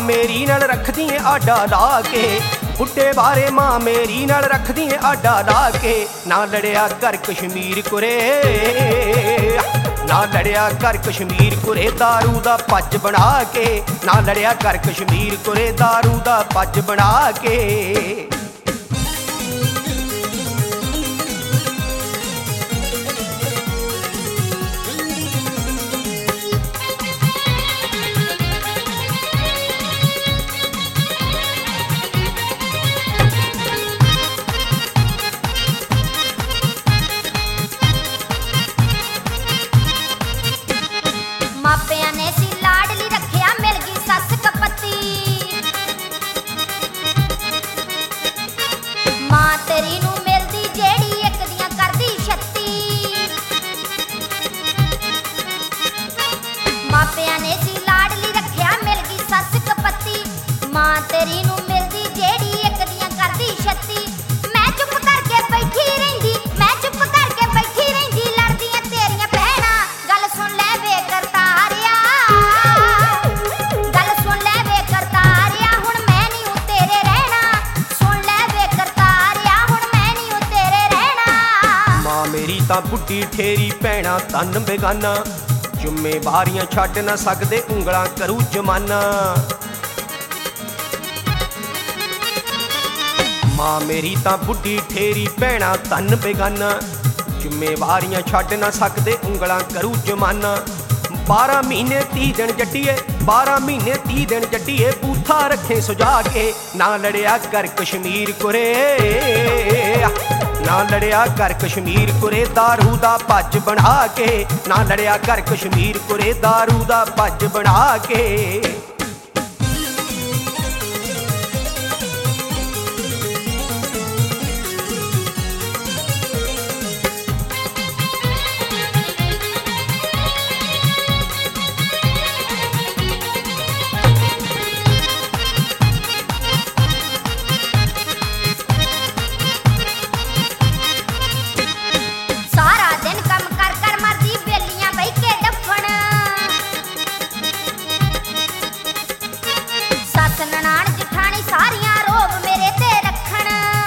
मेरी नाल रखदी है आडा ला के, बुड्ढे बारे मां मेरी नाल रखदी है आडा ला के। ना लड़िया कर कश्मीर कुरे, ना लड़िया कर कश्मीर कुरे दारू दा पज बना के, ना लड़िया कर कश्मीर कुरे दारू दा पज बना के। मापिया ने सी लाडली रखिया मिल गई सस कपत्ती, मां तेरी नू मिलदी जेड़ी एक दियां करदी छत्ती। मापिया ने सी लाडली रखिया मिल गई सस कपत्ती, मां तेरी नू मिलदी जेड़ी एक दियां करदी छत्ती। मैं चुप करके बैठी रहिंदी, मैं चुप करके बैठी रहिंदी, लड़दियां तेरियां भैणां गल सुन ले वे करतारिया, गल सुन ले वे करतारिया हुण मैं नहीं हूं तेरे रहना, सुन ले वे करतारिया हुण मैं नहीं हूं तेरे रहना। मां मेरी तां बुड्ढी ठेरी भैणां तन बेगाना, जिम्मेवारियां छड्ड ना सकदे ਉਂਗਲਾਂ करू जमाना। मां मेरी तां बुड्ढी ठेरी भैणां तन बेगाना, जिम्मेवारियां छड्ड ना सकदे ਉਂਗਲਾਂ करू जमाना। 12 महीने 30 दिन जट्टीए, 12 महीने 30 दिन जट्टीए, बूथा रखे सुझा के। ना लड़िया कर कश्मीर कुरे, ना लड़िया कर कश्मीर कुरे दारू दा पज बना के, ना लड़िया कर कश्मीर कुरे दारू दा पज बना के। सारा दिन कम कर कर मरदी बेलियां बही के डफण, सस ननाण जठानी सारियां रोब मेरे ते रखण।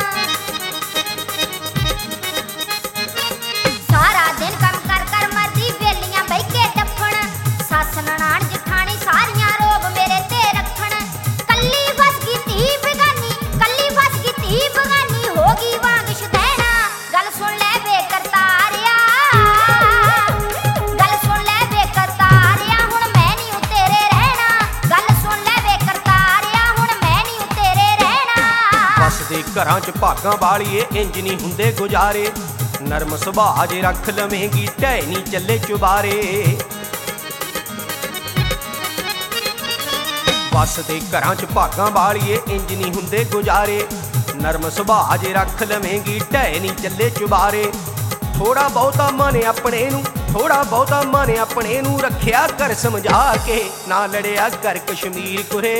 सारा दिन कम कर कर मरदी बेलियां बही के डफण, सस ननाण जठानी सारियां रोब मेरे ते रखण। कल्ली फस गई धी बेगानी, कल्ली फस गई धी बेगानी, हो गई वांग शदैना। गल सुन ले वे करतारिया, गल सुन ले वे करतारिया हुण मैं नहीं हूं तेरे रहना, गल सुन ले वे करतारिया हुण मैं नहीं हूं तेरे रहना। बसदे घरां च भागां वालीए इंज नहीं हुंदे गुजारे, नरम सुभाਅ जे रख लवेंगी ढह नहीं ਚੱਲੇ ਚੁਬਾਰੇ। बसदे घरां च भागां वालीए इंज नहीं हुंदे गुजारे, नरम सुभाਅ जे रख लवेंगी ढह नहीं ਚੱਲੇ ਚੁਬਾਰੇ। थोड़ा बहुता मन अपने नू, थोड़ा बहुता मन अपने नू रखिया कर समझा के। ना लड़िया कर कश्मीर कुरे,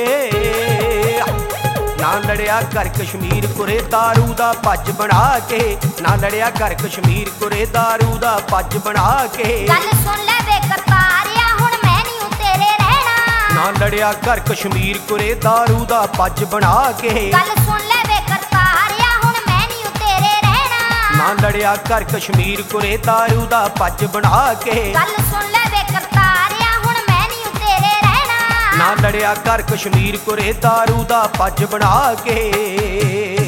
ना लड़िया कर कश्मीर कुरे दारू दा पज बना के, ना लड़िया कर कश्मीर कुरे दारू दा पज बना के। गल सुन ले वे करतारिया हुण मैं नहीं हूं तेरे रहना, ना लड़िया कर कश्मीर कुरे दारू दा पज बना के। गल सुन ले वे करतारिया हुण मैं नहीं हूं तेरे रहना, ना लड़िया कर कश्मीर कुरे दारू दा पज बना के। गल सुन ले वे करतारिया हुण मैं नहीं हूं तेरे रहना, ना लड़िया कर कश्मीर कुरे दारू दा पज बना के।